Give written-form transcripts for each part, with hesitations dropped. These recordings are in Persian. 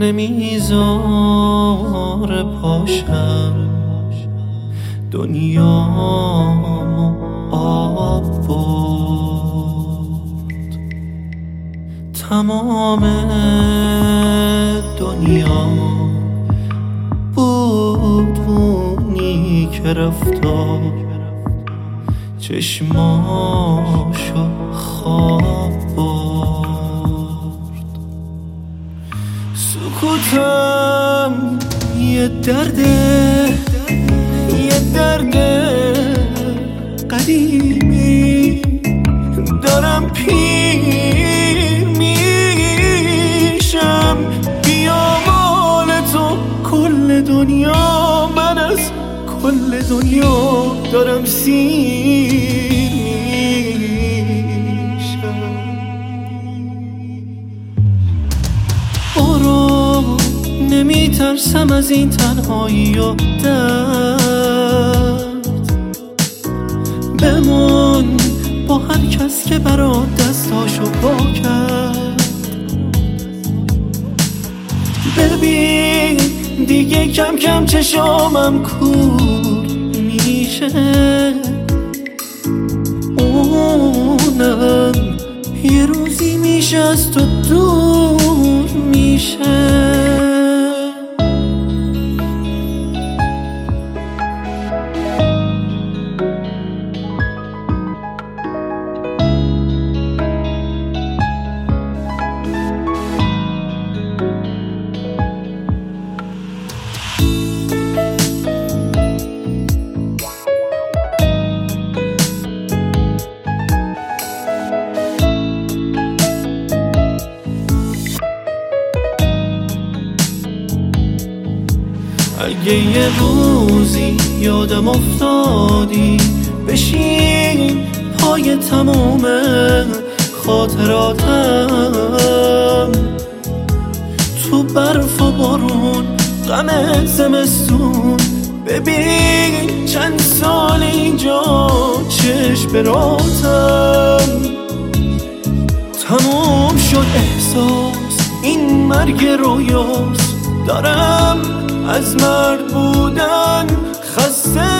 نمیذاره پاشم دنیامو آب برد. تمام دنیا بود اونی که رفتا چشماشو خواب برد. سکوتم یه درد قدیمی، دارم پیر میشم. بیا مال تو کل دنیا، من از کل دنیا دارم سیر میشم. برو نمیترسم از این تنهایی و درد، بمون با هر کس که برات دستاشو پا کرد. ببین دیگه کم کم چشامم کور میشه، اونم یه روزی میشه از تو دور میشه. اگه یه روزی یادم افتادی، بشین پای تموم خاطراتم، تو برف و بارون غم زمستون. ببین چند سال اینجا چشم براتم، تموم شد احساس این مرگ رویاست. دارم از مرد بودن خسته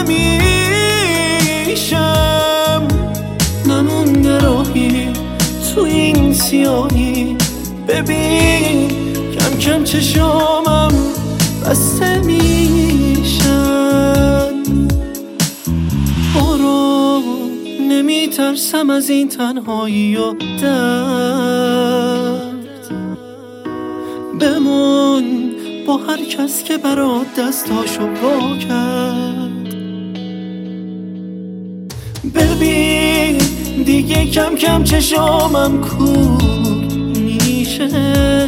میشم، نمونده راهی تو این سیاهی. ببین کم کم چشامم بسته میشن. برو نمیترسم از این تنهایی و درد، بمون با هر کس که برات دستاشو وا کرد. ببین دیگه کم کم چشامم کور میشه،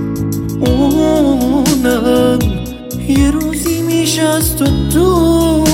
اونم یه روزی میشه از تو دور